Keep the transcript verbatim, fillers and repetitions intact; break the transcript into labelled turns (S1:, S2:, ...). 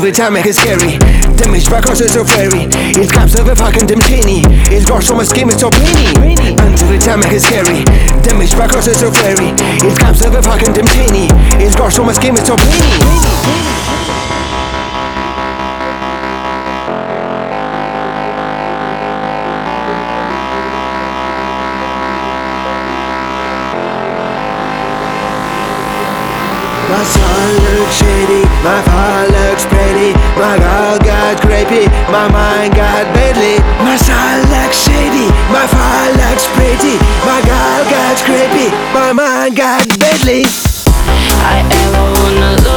S1: the time make it scary. Damage back cause it's so fairy. It's caps of a fucking dim teeny. It's got so much scheme it's so peeny. Until the time make it scary. Damage back cause it's so fairy. It's caps of a fucking dim teeny. It's got so much scheme it's so peeny. My son looks shady, my father looks pretty. My girl got creepy, my mind got badly. My son looks shady, my father looks pretty. My girl got creepy, my mind got badly.
S2: I ever wanna